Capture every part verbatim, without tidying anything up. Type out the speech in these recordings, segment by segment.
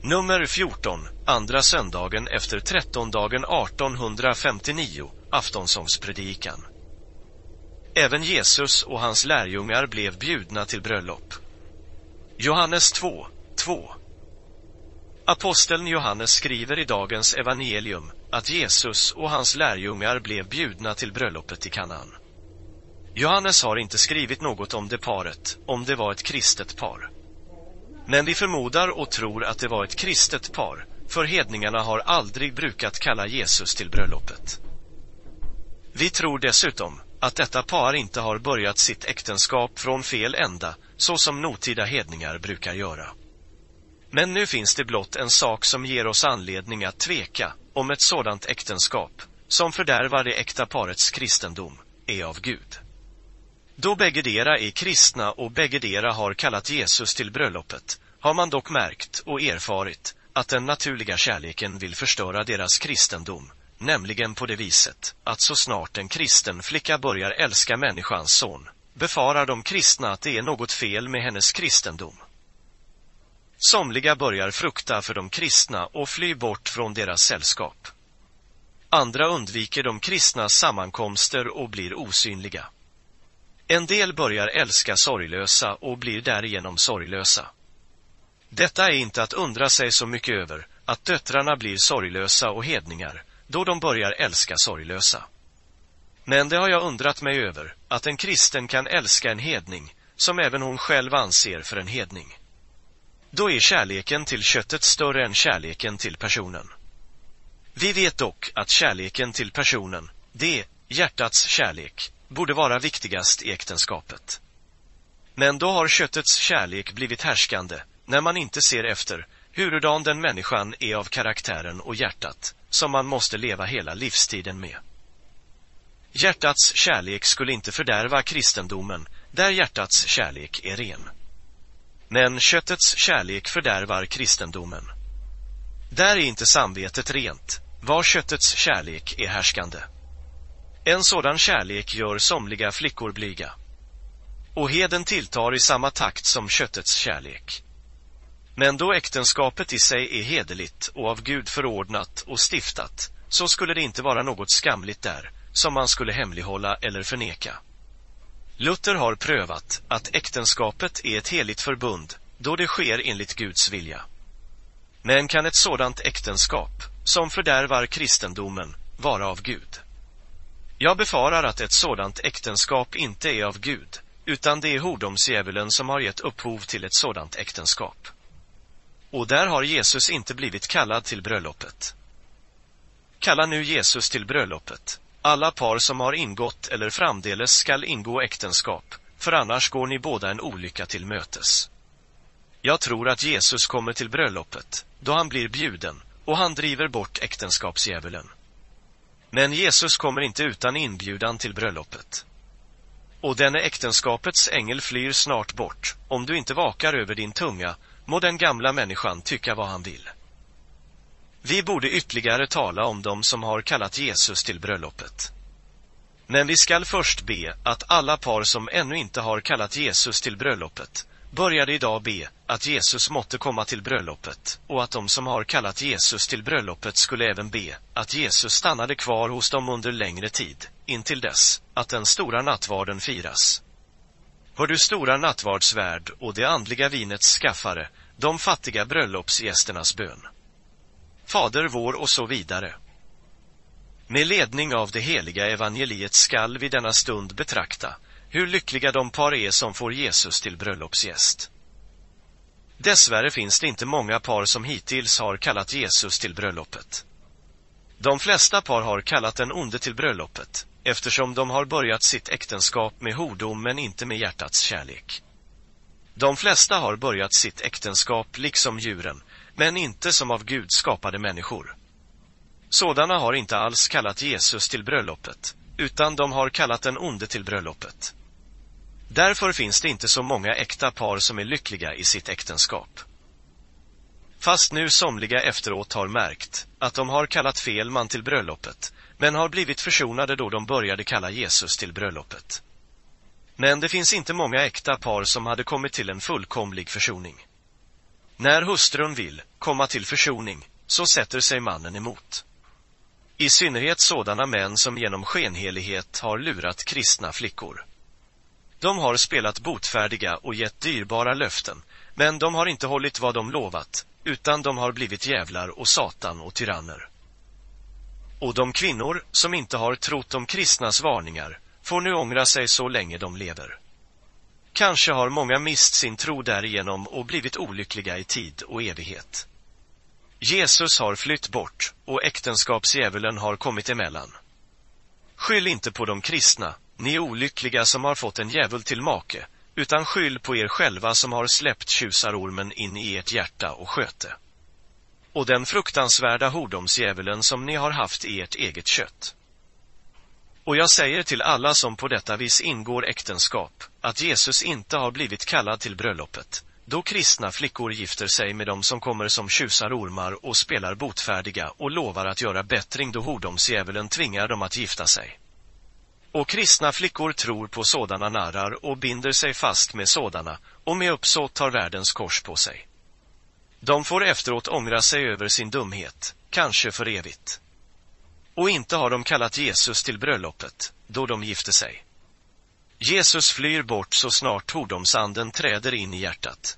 Nummer fjorton, andra söndagen efter trettondagen artonhundrafemtionio, aftonsångspredikan. Även Jesus och hans lärjungar blev bjudna till bröllop. Johannes två, två. Aposteln Johannes skriver i dagens evangelium att Jesus och hans lärjungar blev bjudna till bröllopet i Kanaan. Johannes har inte skrivit något om det paret, om det var ett kristet par. Men vi förmodar och tror att det var ett kristet par, för hedningarna har aldrig brukat kalla Jesus till bröllopet. Vi tror dessutom att detta par inte har börjat sitt äktenskap från fel ända, så som nutida hedningar brukar göra. Men nu finns det blott en sak som ger oss anledning att tveka om ett sådant äktenskap, som fördärvar det äkta parets kristendom, är av Gud. Då bäggedera är kristna och bäggedera har kallat Jesus till bröllopet, har man dock märkt och erfarit att den naturliga kärleken vill förstöra deras kristendom, nämligen på det viset att så snart en kristen flicka börjar älska människans son, befarar de kristna att det är något fel med hennes kristendom. Somliga börjar frukta för de kristna och fly bort från deras sällskap. Andra undviker de kristnas sammankomster och blir osynliga. En del börjar älska sorglösa och blir därigenom sorglösa. Detta är inte att undra sig så mycket över, att döttrarna blir sorglösa och hedningar, då de börjar älska sorglösa. Men det har jag undrat mig över, att en kristen kan älska en hedning, som även hon själv anser för en hedning. Då är kärleken till köttet större än kärleken till personen. Vi vet dock att kärleken till personen, det, hjärtats kärlek, borde vara viktigast i äktenskapet. Men då har köttets kärlek blivit härskande, när man inte ser efter hurudan den människan är av karaktären och hjärtat, som man måste leva hela livstiden med. Hjärtats kärlek skulle inte fördärva kristendomen, där hjärtats kärlek är ren. Men köttets kärlek fördärvar kristendomen. Där är inte samvetet rent, var köttets kärlek är härskande. En sådan kärlek gör somliga flickor blyga. Och heden tilltar i samma takt som köttets kärlek. Men då äktenskapet i sig är hederligt och av Gud förordnat och stiftat, så skulle det inte vara något skamligt där, som man skulle hemlighålla eller förneka. Luther har prövat att äktenskapet är ett heligt förbund, då det sker enligt Guds vilja. Men kan ett sådant äktenskap, som fördärvar kristendomen, vara av Gud? Jag befarar att ett sådant äktenskap inte är av Gud, utan det är hordomsdjävulen som har gett upphov till ett sådant äktenskap. Och där har Jesus inte blivit kallad till bröllopet. Kalla nu Jesus till bröllopet. Alla par som har ingått eller framdeles skall ingå äktenskap, för annars går ni båda en olycka till mötes. Jag tror att Jesus kommer till bröllopet, då han blir bjuden, och han driver bort äktenskapsdjävulen. Men Jesus kommer inte utan inbjudan till bröllopet. Och denne äktenskapets ängel flyr snart bort, om du inte vakar över din tunga, må den gamla människan tycka vad han vill. Vi borde ytterligare tala om dem som har kallat Jesus till bröllopet. Men vi skall först be att alla par som ännu inte har kallat Jesus till bröllopet började idag be att Jesus måtte komma till bröllopet, och att de som har kallat Jesus till bröllopet skulle även be att Jesus stannade kvar hos dem under längre tid, intill dess att den stora nattvarden firas. Hör du stora nattvardsvärd och det andliga vinets skaffare, de fattiga bröllopsgästernas bön. Fader vår och så vidare. Med ledning av det heliga evangeliet skall vi denna stund betrakta hur lyckliga de par är som får Jesus till bröllopsgäst. Dessvärre finns det inte många par som hittills har kallat Jesus till bröllopet. De flesta par har kallat den onde till bröllopet, eftersom de har börjat sitt äktenskap med hordom men inte med hjärtats kärlek. De flesta har börjat sitt äktenskap liksom djuren, men inte som av Gud skapade människor. Sådana har inte alls kallat Jesus till bröllopet, utan de har kallat den onde till bröllopet. Därför finns det inte så många äkta par som är lyckliga i sitt äktenskap. Fast nu somliga efteråt har märkt att de har kallat fel man till bröllopet, men har blivit försonade då de började kalla Jesus till bröllopet. Men det finns inte många äkta par som hade kommit till en fullkomlig försoning. När hustrun vill komma till försoning, så sätter sig mannen emot. I synnerhet sådana män som genom skenhelighet har lurat kristna flickor. De har spelat botfärdiga och gett dyrbara löften, men de har inte hållit vad de lovat, utan de har blivit djävlar och satan och tyranner. Och de kvinnor som inte har trott om kristnas varningar får nu ångra sig så länge de lever. Kanske har många mist sin tro därigenom och blivit olyckliga i tid och evighet. Jesus har flytt bort och äktenskapsdjävulen har kommit emellan. Skyll inte på de kristna, ni olyckliga som har fått en djävul till make, utan skyll på er själva som har släppt tjusarormen in i ert hjärta och sköte. Och den fruktansvärda hordomsdjävulen som ni har haft i ert eget kött. Och jag säger till alla som på detta vis ingår äktenskap, att Jesus inte har blivit kallad till bröllopet, då kristna flickor gifter sig med dem som kommer som tjusarormar och spelar botfärdiga och lovar att göra bättring då hordomsdjävulen tvingar dem att gifta sig. Och kristna flickor tror på sådana narrar och binder sig fast med sådana, och med uppsåt tar världens kors på sig. De får efteråt ångra sig över sin dumhet, kanske för evigt. Och inte har de kallat Jesus till bröllopet, då de gifte sig. Jesus flyr bort så snart hordomsanden träder in i hjärtat.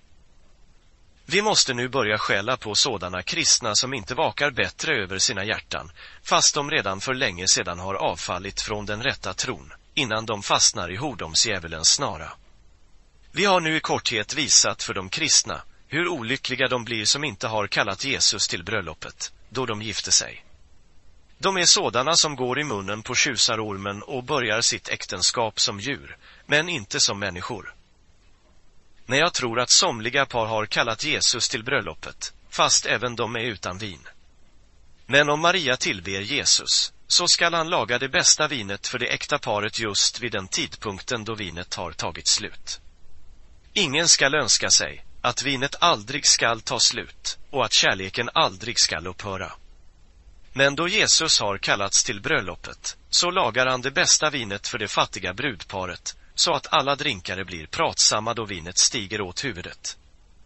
Vi måste nu börja skälla på sådana kristna som inte vakar bättre över sina hjärtan, fast de redan för länge sedan har avfallit från den rätta tron, innan de fastnar i hordomsdjävulens snara. Vi har nu i korthet visat för de kristna hur olyckliga de blir som inte har kallat Jesus till bröllopet, då de gifte sig. De är sådana som går i munnen på tjusarormen och börjar sitt äktenskap som djur, men inte som människor. När jag tror att somliga par har kallat Jesus till bröllopet, fast även de är utan vin. Men om Maria tillber Jesus, så skall han laga det bästa vinet för det äkta paret just vid den tidpunkten då vinet har tagit slut. Ingen skall önska sig att vinet aldrig skall ta slut och att kärleken aldrig skall upphöra. Men då Jesus har kallats till bröllopet, så lagar han det bästa vinet för det fattiga brudparet, så att alla drinkare blir pratsamma då vinet stiger åt huvudet.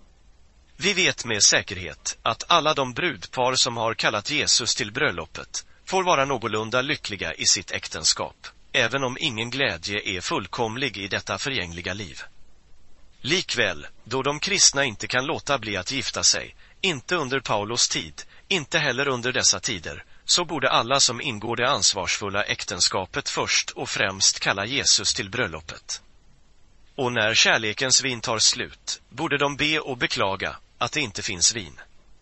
Vi vet med säkerhet att alla de brudpar som har kallat Jesus till bröllopet får vara någorlunda lyckliga i sitt äktenskap, även om ingen glädje är fullkomlig i detta förgängliga liv. Likväl, då de kristna inte kan låta bli att gifta sig, inte under Paulos tid, inte heller under dessa tider, så borde alla som ingår det ansvarsfulla äktenskapet först och främst kalla Jesus till bröllopet. Och när kärlekens vin tar slut, borde de be och beklaga att det inte finns vin.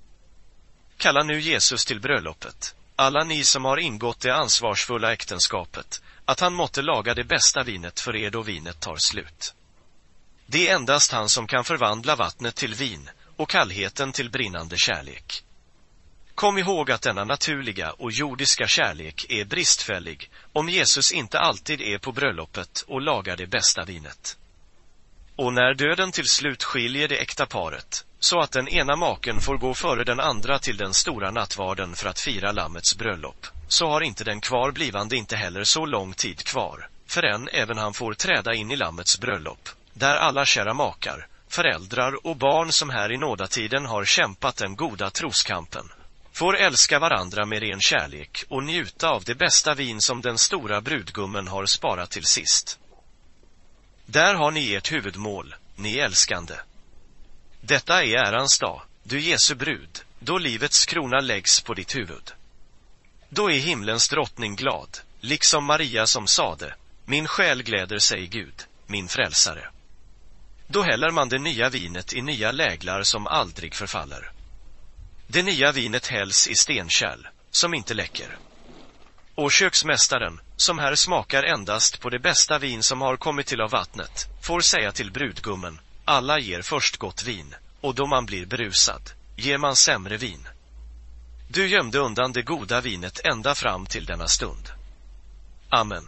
Kalla nu Jesus till bröllopet, alla ni som har ingått det ansvarsfulla äktenskapet, att han måtte laga det bästa vinet för er då vinet tar slut. Det är endast han som kan förvandla vattnet till vin och kallheten till brinnande kärlek. Kom ihåg att denna naturliga och jordiska kärlek är bristfällig om Jesus inte alltid är på bröllopet och lagar det bästa vinet. Och när döden till slut skiljer det äkta paret, så att den ena maken får gå före den andra till den stora nattvarden för att fira lammets bröllop, så har inte den kvarblivande inte heller så lång tid kvar, förrän även han får träda in i lammets bröllop, där alla kära makar, föräldrar och barn som här i nådatiden har kämpat den goda troskampen, får älska varandra med ren kärlek och njuta av det bästa vin som den stora brudgummen har sparat till sist. Där har ni ert huvudmål, ni älskande. Detta är ärans dag, du Jesu brud, då livets krona läggs på ditt huvud. Då är himlens drottning glad, liksom Maria som sade, min själ gläder sig i Gud, min frälsare. Då häller man det nya vinet i nya läglar som aldrig förfaller. Det nya vinet hälls i stenkärl, som inte läcker. Och köksmästaren, som här smakar endast på det bästa vin som har kommit till av vattnet, får säga till brudgummen, alla ger först gott vin, och då man blir berusad, ger man sämre vin. Du gömde undan det goda vinet ända fram till denna stund. Amen.